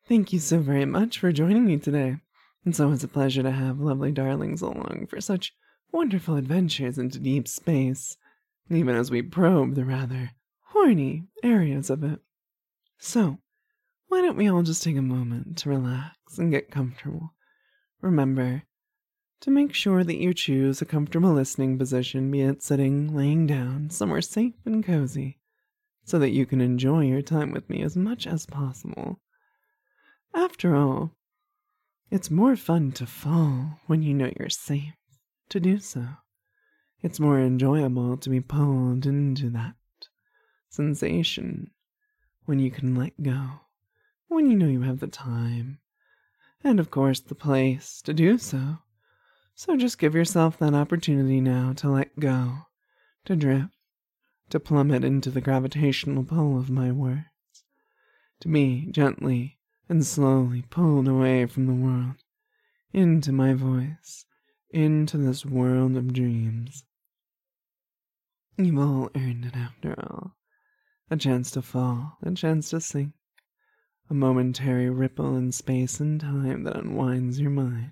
Thank you so very much for joining me today. It's always a pleasure to have lovely darlings along for such wonderful adventures into deep space, even as we probe the rather horny areas of it. So, why don't we all just take a moment to relax and get comfortable? Remember to make sure that you choose a comfortable listening position, be it sitting, laying down, somewhere safe and cozy, so that you can enjoy your time with me as much as possible. After all, it's more fun to fall when you know you're safe to do so. It's more enjoyable to be pulled into that sensation when you can let go, when you know you have the time, and of course the place to do so. So just give yourself that opportunity now to let go, to drift, to plummet into the gravitational pull of my words, to be gently and slowly pulled away from the world, into my voice, into this world of dreams. You've all earned it after all. A chance to fall, a chance to sink, a momentary ripple in space and time that unwinds your mind.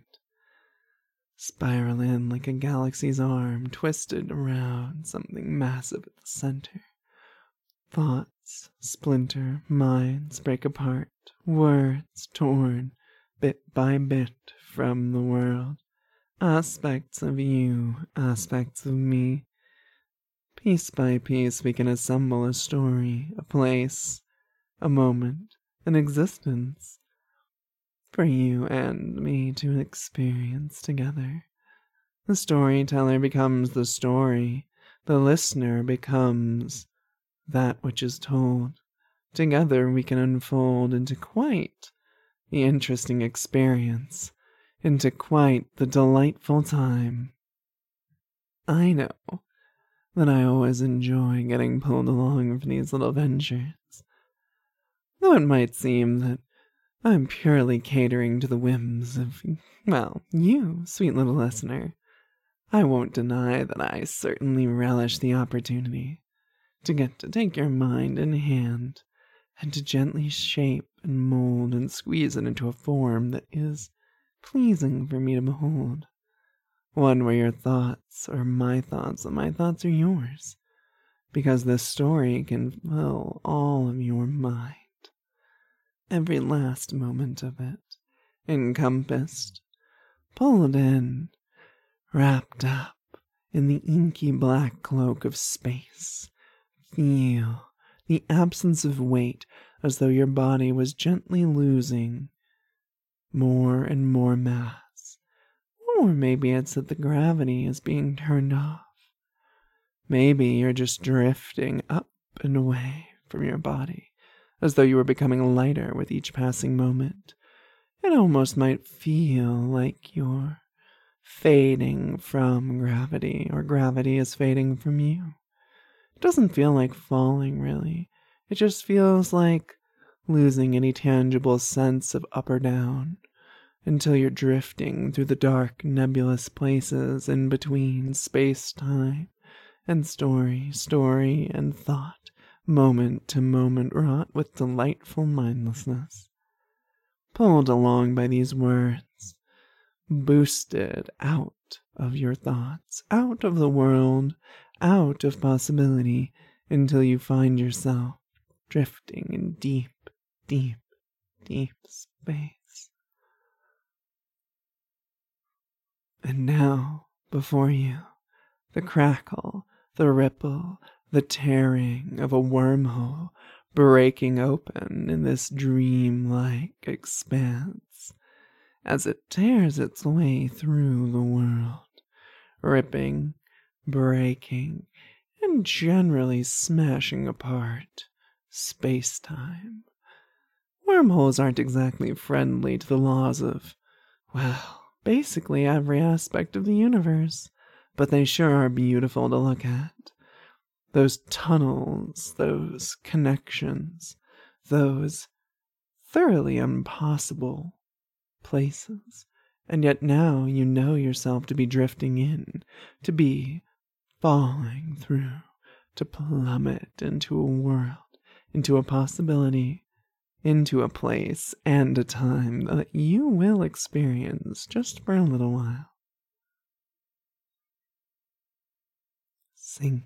Spiral in like a galaxy's arm twisted around something massive at the center. Thoughts splinter, minds break apart, words torn bit by bit from the world. Aspects of you, aspects of me. Piece by piece we can assemble a story, a place, a moment, an existence, for you and me to experience together. The storyteller becomes the story, the listener becomes that which is told. Together we can unfold into quite the interesting experience, into quite the delightful time. I know that I always enjoy getting pulled along for these little ventures, though it might seem that I'm purely catering to the whims of, well, you, sweet little listener. I won't deny that I certainly relish the opportunity to get to take your mind in hand and to gently shape and mold and squeeze it into a form that is pleasing for me to behold. One where your thoughts are my thoughts and my thoughts are yours, because this story can fill all of your mind. Every last moment of it, encompassed, pulled in, wrapped up in the inky black cloak of space. Feel the absence of weight as though your body was gently losing more and more mass. Or maybe it's that the gravity is being turned off. Maybe you're just drifting up and away from your body, as though you were becoming lighter with each passing moment. It almost might feel like you're fading from gravity, or gravity is fading from you. It doesn't feel like falling, really. It just feels like losing any tangible sense of up or down, until you're drifting through the dark, nebulous places in between space-time and story and thought, moment to moment wrought with delightful mindlessness. Pulled along by these words, boosted out of your thoughts, out of the world, out of possibility, until you find yourself drifting in deep, deep, deep space. And now, before you, the crackle, the ripple, the tearing of a wormhole breaking open in this dream-like expanse as it tears its way through the world, ripping, breaking, and generally smashing apart space-time. Wormholes aren't exactly friendly to the laws of, well, basically every aspect of the universe, but they sure are beautiful to look at. Those tunnels, those connections, those thoroughly impossible places. And yet now you know yourself to be drifting in, to be falling through, to plummet into a world, into a possibility into a place and a time that you will experience just for a little while. Sink.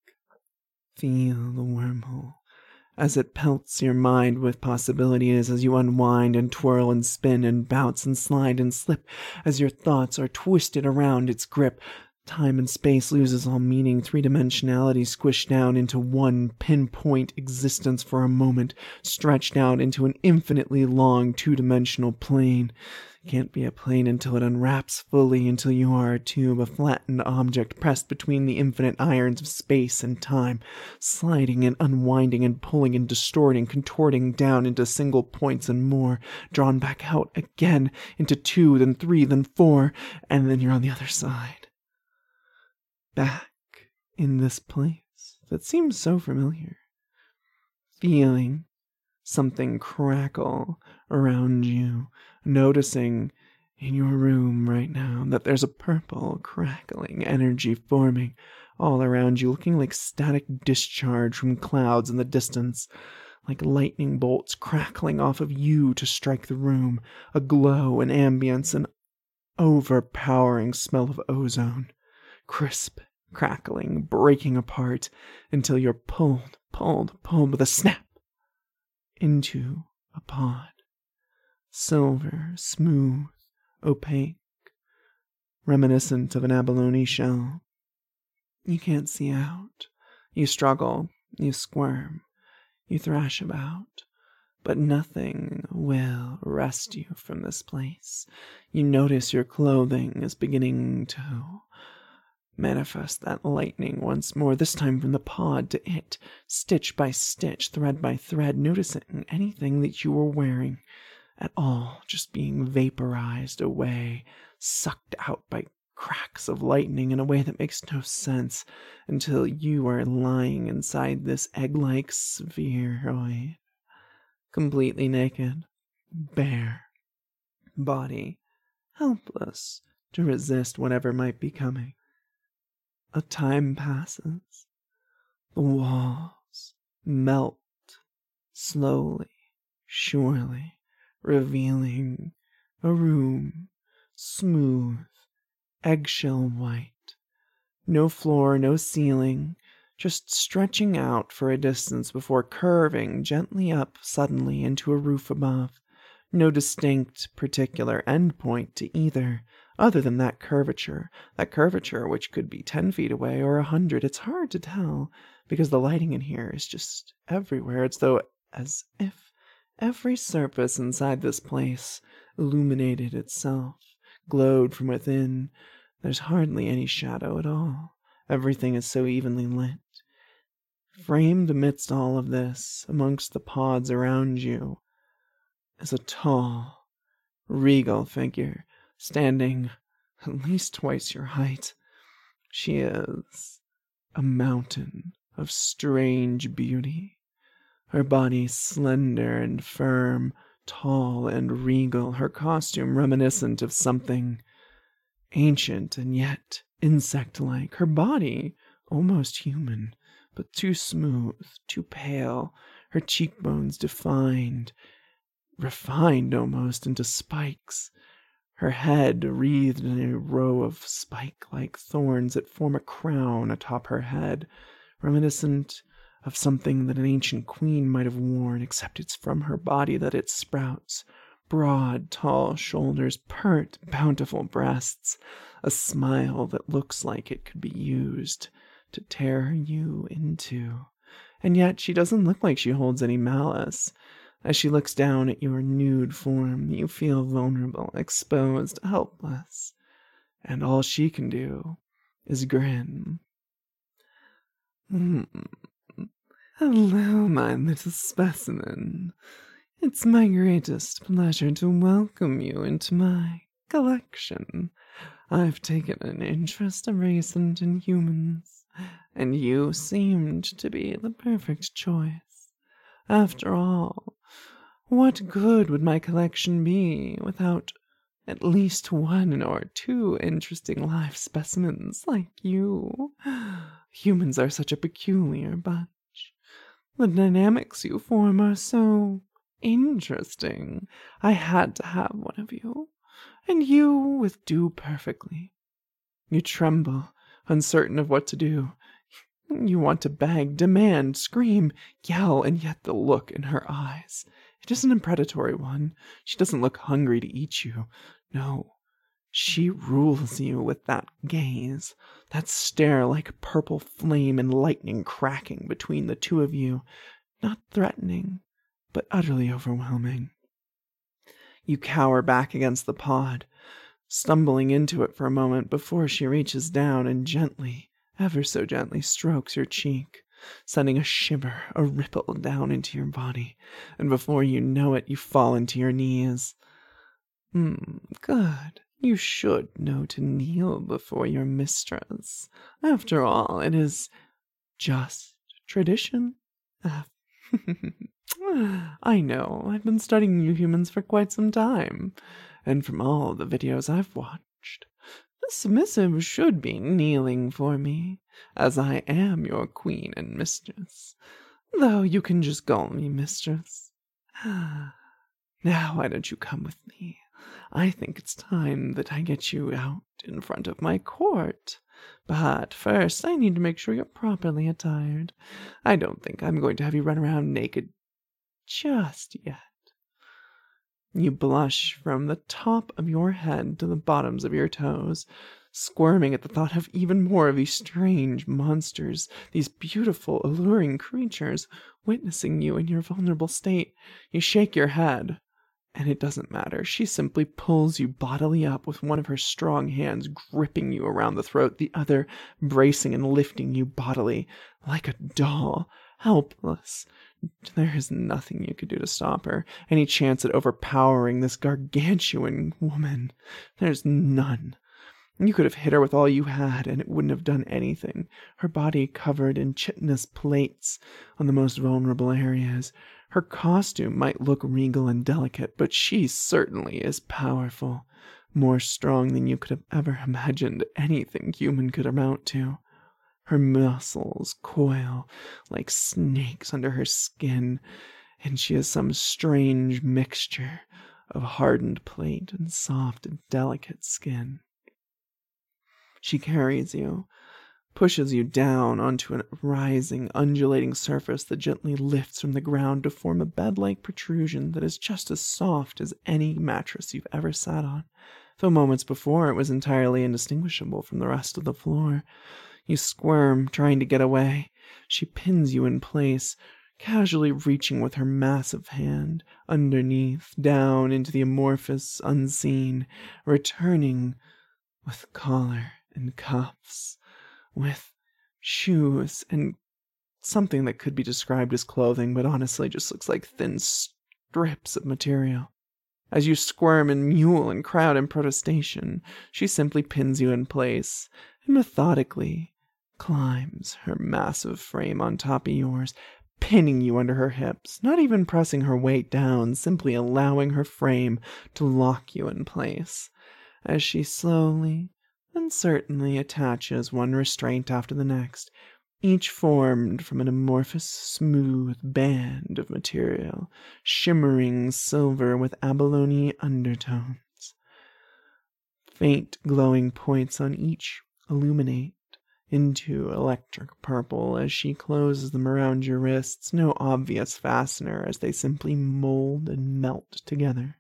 Feel the wormhole as it pelts your mind with possibilities as you unwind and twirl and spin and bounce and slide and slip as your thoughts are twisted around its grip. Time and space loses all meaning, three-dimensionality squished down into one pinpoint existence for a moment, stretched out into an infinitely long two-dimensional plane. Can't be a plane until it unwraps fully, until you are a tube, a flattened object pressed between the infinite irons of space and time, sliding and unwinding and pulling and distorting, contorting down into single points and more, drawn back out again into two, then three, then four, and then you're on the other side. Back in this place that seems so familiar, feeling something crackle around you, noticing in your room right now that there's a purple crackling energy forming all around you, looking like static discharge from clouds in the distance, like lightning bolts crackling off of you to strike the room, a glow, an ambience, an overpowering smell of ozone. Crisp, crackling, breaking apart until you're pulled with a snap into a pod. Silver, smooth, opaque, reminiscent of an abalone shell. You can't see out. You struggle, you squirm, you thrash about, but nothing will wrest you from this place. You notice your clothing is beginning to manifest that lightning once more, this time from the pod to it, stitch by stitch, thread by thread, noticing anything that you were wearing at all just being vaporized away, sucked out by cracks of lightning in a way that makes no sense until you are lying inside this egg-like spheroid, completely naked, bare, body helpless to resist whatever might be coming. A time passes. The walls melt slowly, surely, revealing a room, smooth, eggshell white. No floor, no ceiling, just stretching out for a distance before curving gently up suddenly into a roof above. No distinct, particular endpoint to either, other than that curvature which could be 10 feet away or 100. It's hard to tell, because the lighting in here is just everywhere. It's as if every surface inside this place illuminated itself, glowed from within. There's hardly any shadow at all. Everything is so evenly lit. Framed amidst all of this, amongst the pods around you, is a tall, regal figure, standing at least twice your height. She is a mountain of strange beauty, her body slender and firm, tall and regal, her costume reminiscent of something ancient and yet insect-like, her body almost human, but too smooth, too pale, her cheekbones defined, refined almost into spikes, her head wreathed in a row of spike-like thorns that form a crown atop her head, reminiscent of something that an ancient queen might have worn, except it's from her body that it sprouts. Broad, tall shoulders, pert, bountiful breasts, a smile that looks like it could be used to tear you into. And yet she doesn't look like she holds any malice. As she looks down at your nude form, you feel vulnerable, exposed, helpless, and all she can do is grin. Hello, my little specimen. It's my greatest pleasure to welcome you into my collection. I've taken an interest of recent in humans, and you seemed to be the perfect choice. After all, what good would my collection be without at least one or two interesting live specimens like you? Humans are such a peculiar bunch. The dynamics you form are so Interesting. I had to have one of you, and you withdrew perfectly. You tremble, uncertain of what to do. You want to beg, demand, scream, yell, and yet the look in her eyes. It isn't a predatory one. She doesn't look hungry to eat you. No, she rules you with that gaze, that stare like purple flame and lightning cracking between the two of you, not threatening, but utterly overwhelming. You cower back against the pod, stumbling into it for a moment before she reaches down and gently, ever so gently, strokes your cheek, sending a shiver, a ripple down into your body, and before you know it, you fall into your knees. Good. You should know to kneel before your mistress. After all, it is just tradition. I know, I've been studying you humans for quite some time, and from all the videos I've watched, the submissive should be kneeling for me, as I am your queen and mistress, though you can just call me mistress. Now why don't you come with me? I think it's time that I get you out in front of my court. But first, I need to make sure you're properly attired. I don't think I'm going to have you run around naked just yet. You blush from the top of your head to the bottoms of your toes, squirming at the thought of even more of these strange monsters, these beautiful, alluring creatures, witnessing you in your vulnerable state. You shake your head. And it doesn't matter. She simply pulls you bodily up with one of her strong hands gripping you around the throat, the other bracing and lifting you bodily, like a doll, helpless. There is nothing you could do to stop her, any chance at overpowering this gargantuan woman. There's none. You could have hit her with all you had, and it wouldn't have done anything. Her body covered in chitinous plates on the most vulnerable areas. Her costume might look regal and delicate, but she certainly is powerful, more strong than you could have ever imagined anything human could amount to. Her muscles coil like snakes under her skin, and she is some strange mixture of hardened plate and soft, delicate skin. She carries you, pushes you down onto a rising, undulating surface that gently lifts from the ground to form a bed-like protrusion that is just as soft as any mattress you've ever sat on, though moments before it was entirely indistinguishable from the rest of the floor. You squirm, trying to get away. She pins you in place, casually reaching with her massive hand, underneath, down into the amorphous unseen, returning with collar and cuffs, with shoes and something that could be described as clothing, but honestly just looks like thin strips of material. As you squirm and mule and crowd in protestation, she simply pins you in place and methodically climbs her massive frame on top of yours, pinning you under her hips, not even pressing her weight down, simply allowing her frame to lock you in place, as she slowly and certainly attaches one restraint after the next, each formed from an amorphous, smooth band of material, shimmering silver with abalone undertones. Faint glowing points on each illuminate into electric purple as she closes them around your wrists, no obvious fastener, as they simply mold and melt together.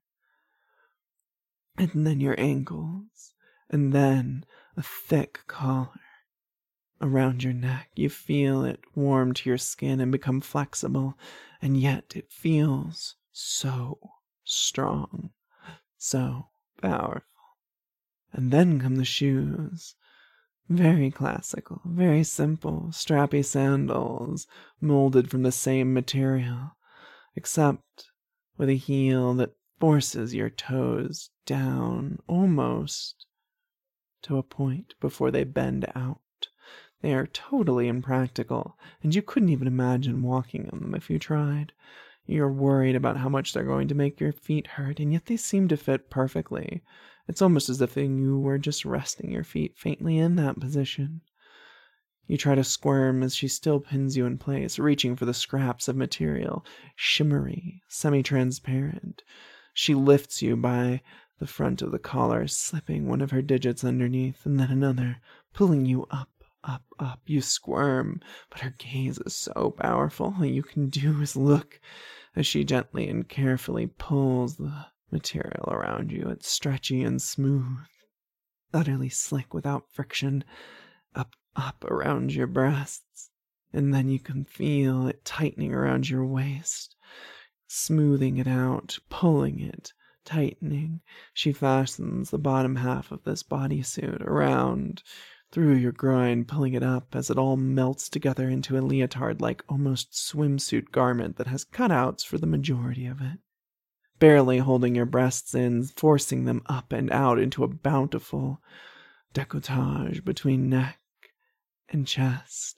And then your ankles, and then a thick collar. Around your neck, you feel it warm to your skin and become flexible, and yet it feels so strong, so powerful. And then come the shoes. Very classical, very simple, strappy sandals, molded from the same material, except with a heel that forces your toes down almost to a point before they bend out. They are totally impractical, and you couldn't even imagine walking on them if you tried. You're worried about how much they're going to make your feet hurt, and yet they seem to fit perfectly. It's almost as if you were just resting your feet faintly in that position. You try to squirm as she still pins you in place, reaching for the scraps of material, shimmery, semi-transparent. She lifts you by the front of the collar, slipping one of her digits underneath, and then another, pulling you up, up, up. You squirm, but her gaze is so powerful, all you can do is look as she gently and carefully pulls the material around you. It's stretchy and smooth, utterly slick without friction, up around your breasts, and then you can feel it tightening around your waist, smoothing it out, pulling it, tightening. She fastens the bottom half of this bodysuit around through your groin, pulling it up as it all melts together into a leotard-like, almost swimsuit garment that has cutouts for the majority of it, barely holding your breasts in, forcing them up and out into a bountiful decolletage between neck and chest.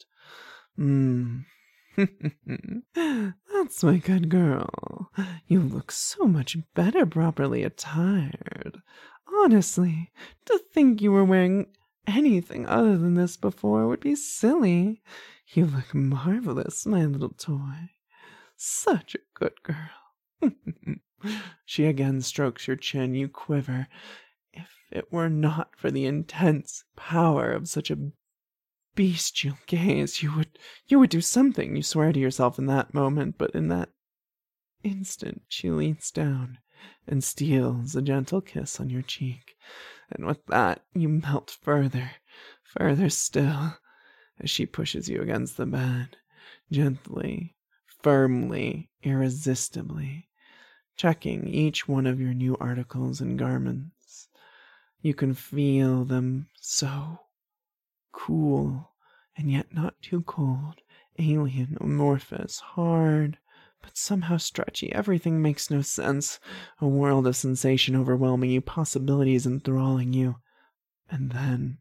That's my good girl. You look so much better properly attired. Honestly, to think you were wearing anything other than this before would be silly. You look marvelous, my little toy. Such a good girl. She again strokes your chin. You quiver. If it were not for the intense power of such a bestial gaze, you would do something, you swear to yourself in that moment, but in that instant she leans down and steals a gentle kiss on your cheek, and with that you melt further still, as she pushes you against the bed, gently, firmly, irresistibly, checking each one of your new articles and garments. You can feel them so cool, and yet not too cold, alien, amorphous, hard, but somehow stretchy. Everything makes no sense. A world of sensation overwhelming you, possibilities enthralling you. And then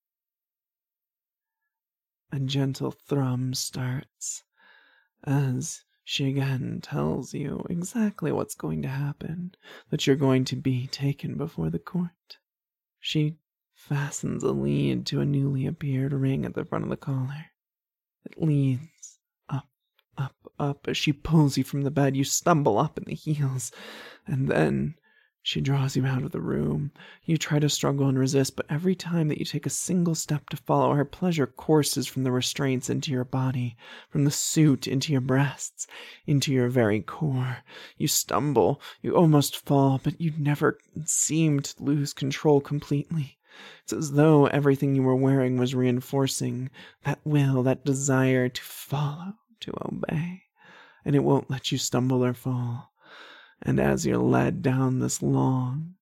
a gentle thrum starts as she again tells you exactly what's going to happen, that you're going to be taken before the court. She fastens a lead to a newly appeared ring at the front of the collar. It leads up, up, up. As she pulls you from the bed, you stumble up in the heels, and then she draws you out of the room. You try to struggle and resist, but every time that you take a single step to follow, her pleasure courses from the restraints into your body, from the suit into your breasts, into your very core. You stumble, you almost fall, but you never seem to lose control completely. It's as though everything you were wearing was reinforcing that will, that desire to follow, to obey, and it won't let you stumble or fall. And as you're led down this long,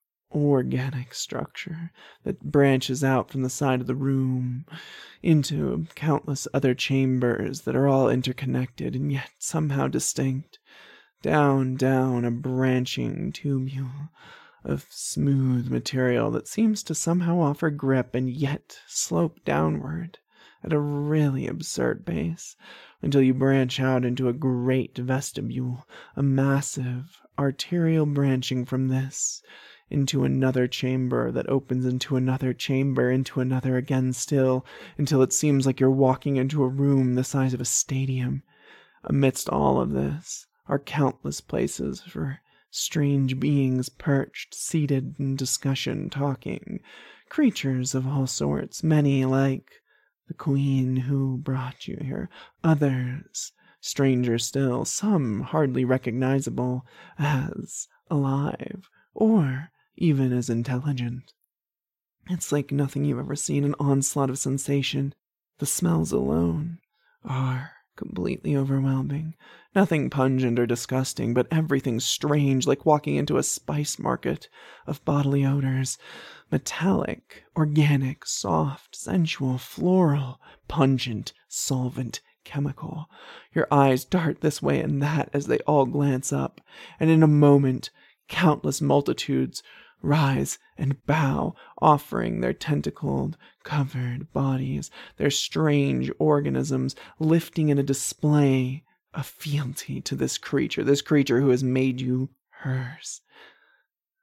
organic structure that branches out from the side of the room into countless other chambers that are all interconnected and yet somehow distinct, down a branching tubule of smooth material that seems to somehow offer grip and yet slope downward at a really absurd pace, until you branch out into a great vestibule, a massive arterial branching from this into another chamber that opens into another chamber, into another again still, until it seems like you're walking into a room the size of a stadium. Amidst all of this are countless places for strange beings perched, seated in discussion, talking, creatures of all sorts, many like the queen who brought you here, others, stranger still, some hardly recognizable as alive, or even as intelligent. It's like nothing you've ever seen, an onslaught of sensation. The smells alone are completely overwhelming. Nothing pungent or disgusting, but everything strange, like walking into a spice market of bodily odors. Metallic, organic, soft, sensual, floral, pungent, solvent, chemical. Your eyes dart this way and that as they all glance up, and in a moment, countless multitudes rise and bow, offering their tentacled, covered bodies, their strange organisms, lifting in a display of fealty to this creature who has made you hers.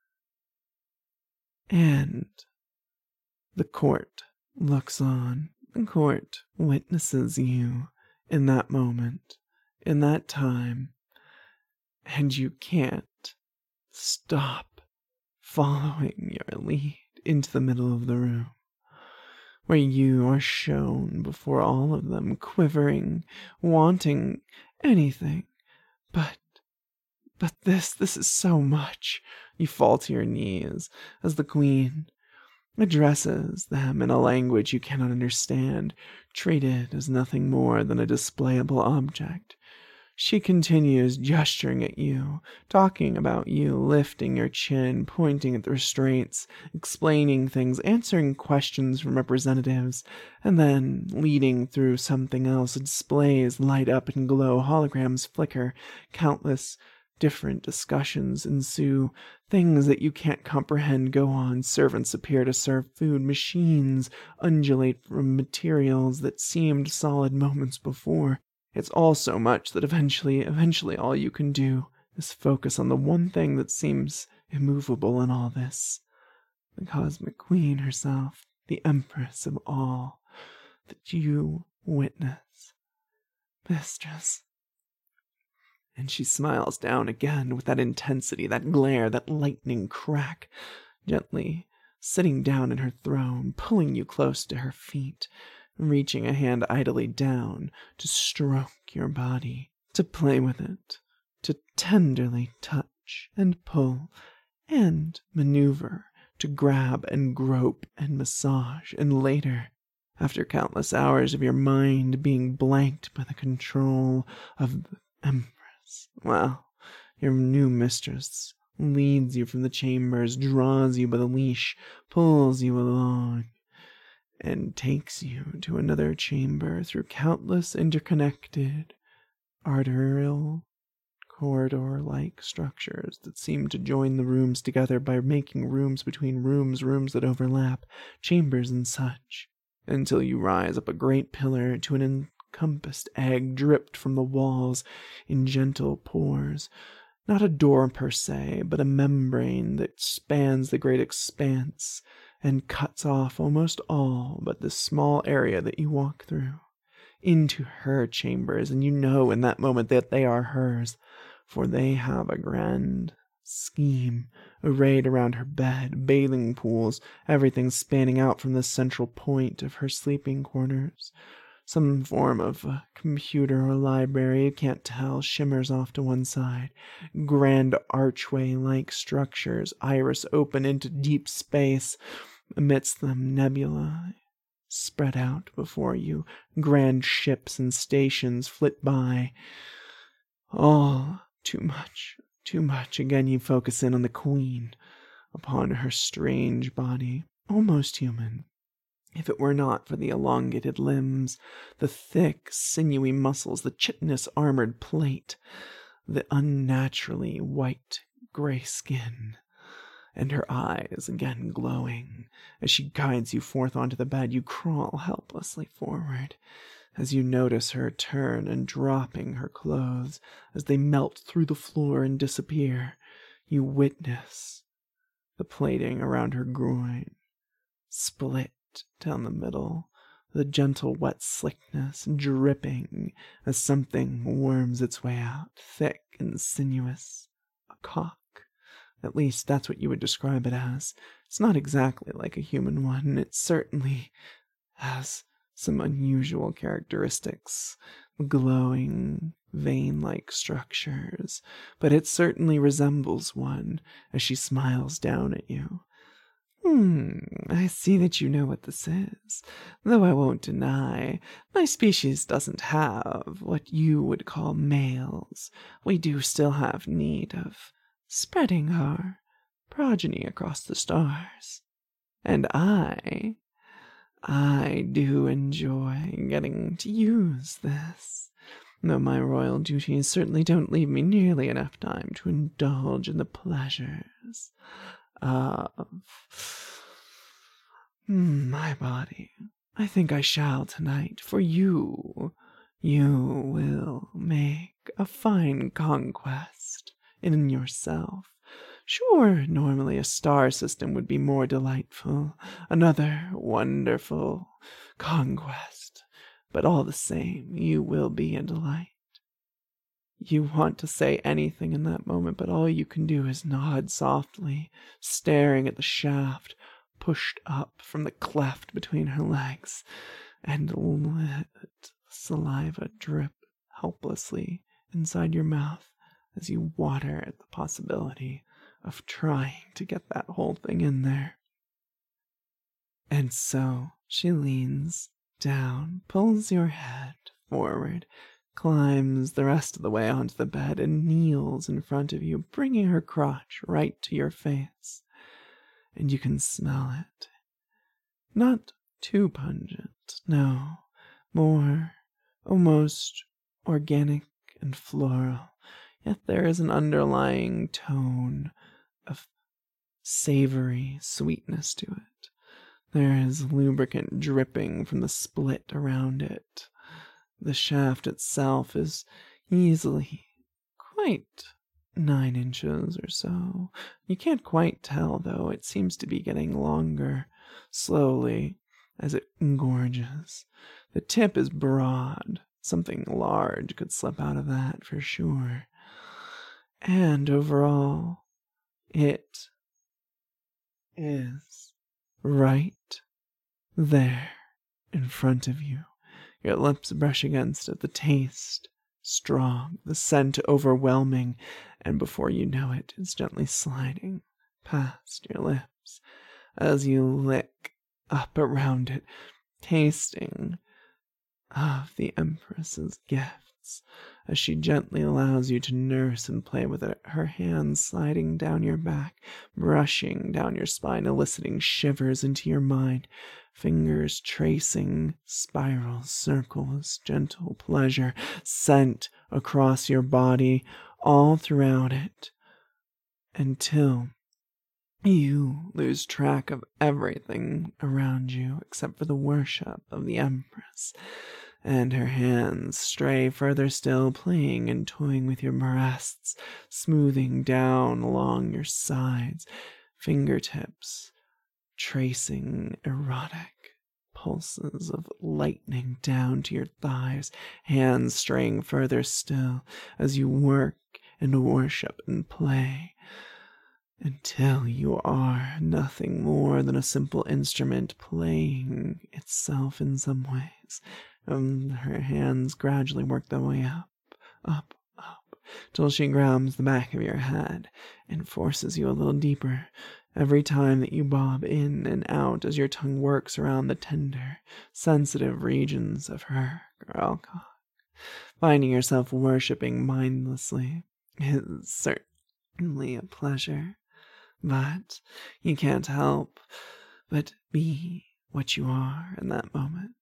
And the court looks on, The court witnesses you in that moment, in that time, and you can't stop following your lead into the middle of the room, where you are shown before all of them, quivering, wanting anything. But this is so much. You fall to your knees as the queen addresses them in a language you cannot understand, treated as nothing more than a displayable object. She continues gesturing at you, talking about you, lifting your chin, pointing at the restraints, explaining things, answering questions from representatives, and then leading through something else. Displays light up and glow, holograms flicker, countless different discussions ensue. Things that you can't comprehend go on. Servants appear to serve food. Machines undulate from materials that seemed solid moments before. It's all so much that eventually all you can do is focus on the one thing that seems immovable in all this. The Cosmic Queen herself, the Empress of all that you witness. Mistress. And she smiles down again with that intensity, that glare, that lightning crack, gently sitting down in her throne, pulling you close to her feet, reaching a hand idly down to stroke your body, to play with it, to tenderly touch and pull and maneuver, to grab and grope and massage, and later, after countless hours of your mind being blanked by the control of the Empress, well, your new mistress leads you from the chambers, draws you by the leash, pulls you along, and takes you to another chamber through countless interconnected arterial corridor-like structures that seem to join the rooms together by making rooms between rooms, rooms that overlap, chambers and such, until you rise up a great pillar to an encompassed egg dripped from the walls in gentle pores. Not a door per se, but a membrane that spans the great expanse and cuts off almost all but this small area that you walk through, into her chambers, and you know in that moment that they are hers, for they have a grand scheme arrayed around her bed, bathing pools, everything spanning out from the central point of her sleeping quarters. Some form of a computer or library, you can't tell, shimmers off to one side. Grand archway-like structures, iris open into deep space. Amidst them, nebulae spread out before you. Grand ships and stations flit by. All too much, too much. Again you focus in on the queen, upon her strange body, almost human. If it were not for the elongated limbs, the thick, sinewy muscles, the chitinous armored plate, the unnaturally white, gray skin, and her eyes again glowing. As she guides you forth onto the bed, you crawl helplessly forward, as you notice her turn and dropping her clothes as they melt through the floor and disappear. You witness the plating around her groin split down the middle, the gentle wet slickness dripping as something worms its way out, thick and sinuous. A cock. At least that's what you would describe it as. It's not exactly like a human one. It certainly has some unusual characteristics, glowing, vein-like structures, but it certainly resembles one as she smiles down at you. I see that you know what this is, though I won't deny, my species doesn't have what you would call males. We do still have need of spreading our progeny across the stars. And I do enjoy getting to use this, though my royal duties certainly don't leave me nearly enough time to indulge in the pleasures of my body. I think I shall tonight, for you will make a fine conquest in yourself, Sure, normally a star system would be more delightful, another wonderful conquest, but all the same, you will be a delight. You want to say anything in that moment, but all you can do is nod softly, staring at the shaft pushed up from the cleft between her legs, and let saliva drip helplessly inside your mouth as you water at the possibility of trying to get that whole thing in there. And so she leans down, pulls your head forward, climbs the rest of the way onto the bed, and kneels in front of you, bringing her crotch right to your face. And you can smell it. Not too pungent, no. More almost organic and floral. Yet there is an underlying tone of savory sweetness to it. There is lubricant dripping from the split around it. The shaft itself is easily quite 9 inches or so. You can't quite tell, though. It seems to be getting longer, slowly, as it engorges. The tip is broad. Something large could slip out of that, for sure. And overall, it is right there in front of you. Your lips brush against it, the taste strong, the scent overwhelming, and before you know it, it's gently sliding past your lips as you lick up around it, tasting of the Empress's gifts as she gently allows you to nurse and play with it, her hands sliding down your back, brushing down your spine, eliciting shivers into your mind, fingers tracing spiral circles, gentle pleasure sent across your body, all throughout it, until you lose track of everything around you except for the worship of the Empress, and her hands stray further still, playing and toying with your breasts, smoothing down along your sides, fingertips tracing erotic pulses of lightning down to your thighs, hands straying further still as you work and worship and play, until you are nothing more than a simple instrument playing itself in some ways. Her hands gradually work their way up, till she grabs the back of your head and forces you a little deeper every time that you bob in and out as your tongue works around the tender, sensitive regions of her girlcock. Finding yourself worshipping mindlessly is certainly a pleasure, but you can't help but be what you are in that moment.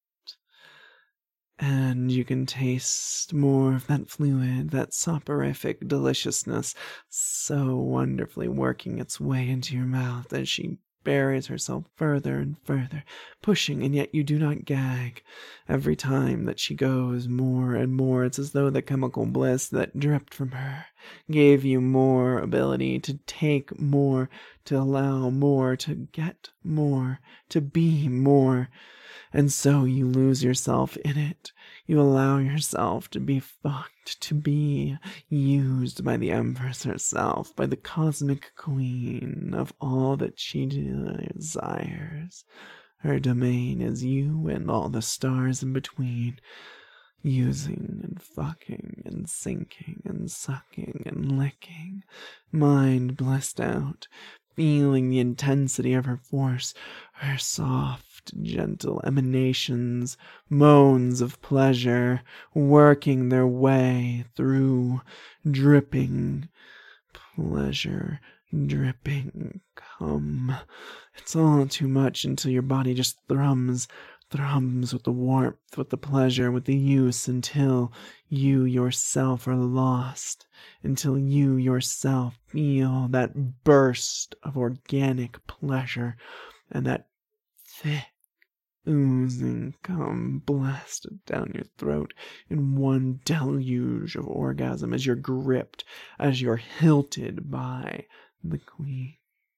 And you can taste more of that fluid, that soporific deliciousness, so wonderfully working its way into your mouth as she buries herself further and further, pushing, and yet you do not gag. Every time that she goes more and more, it's as though the chemical bliss that dripped from her gave you more ability to take more, to allow more, to get more, to be more. And so you lose yourself in it. You allow yourself to be fucked, to be used by the Empress herself, by the cosmic queen of all that she desires. Her domain is you and all the stars in between, using and fucking and sinking and sucking and licking, mind blissed out, feeling the intensity of her force, her soft, gentle emanations, moans of pleasure, working their way through, dripping pleasure, dripping cum. It's all too much until your body just thrums with the warmth, with the pleasure, with the use, until you yourself are lost, until you yourself feel that burst of organic pleasure, and that thick, oozing cum blasted down your throat in one deluge of orgasm as you're gripped, as you're hilted by the Queen.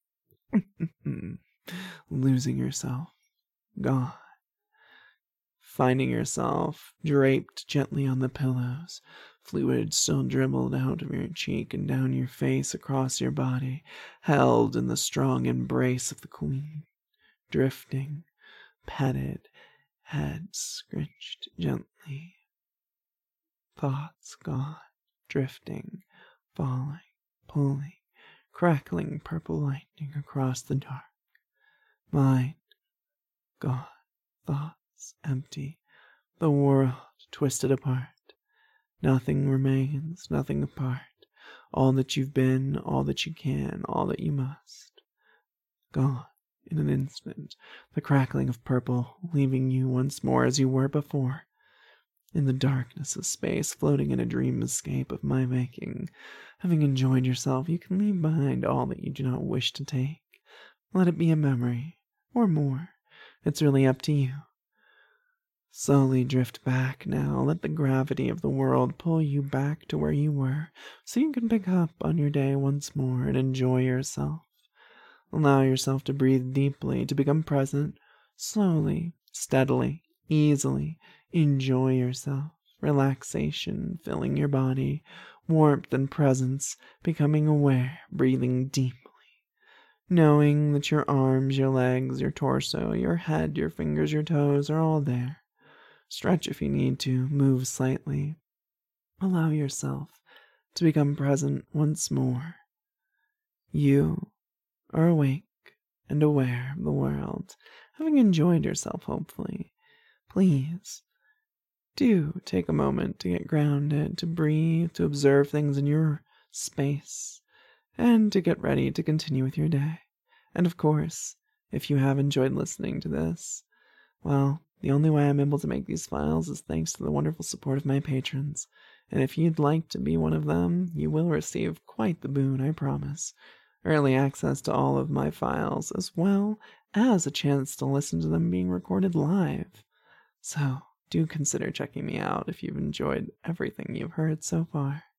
Losing yourself, gone. Finding yourself draped gently on the pillows, fluid still dribbled out of your cheek and down your face across your body, held in the strong embrace of the Queen, drifting, petted, head scratched gently. Thoughts gone, drifting, falling, pulling, crackling purple lightning across the dark. Mind gone, thoughts empty, the world twisted apart. Nothing remains, nothing apart. All that you've been, all that you can, all that you must. Gone in an instant, the crackling of purple, leaving you once more as you were before. In the darkness of space, floating in a dream escape of my making. Having enjoyed yourself, you can leave behind all that you do not wish to take. Let it be a memory, or more. It's really up to you. Slowly drift back now. Let the gravity of the world pull you back to where you were, so you can pick up on your day once more and enjoy yourself. Allow yourself to breathe deeply, to become present, slowly, steadily, easily. Enjoy yourself. Relaxation filling your body, warmth and presence, becoming aware, breathing deeply. Knowing that your arms, your legs, your torso, your head, your fingers, your toes are all there. Stretch if you need to, move slightly. Allow yourself to become present once more. You are awake and aware of the world, having enjoyed yourself, hopefully. Please, do take a moment to get grounded, to breathe, to observe things in your space, and to get ready to continue with your day. And of course, if you have enjoyed listening to this, well, the only way I'm able to make these files is thanks to the wonderful support of my patrons. And if you'd like to be one of them, you will receive quite the boon, I promise. Early access to all of my files, as well as a chance to listen to them being recorded live. So, do consider checking me out if you've enjoyed everything you've heard so far.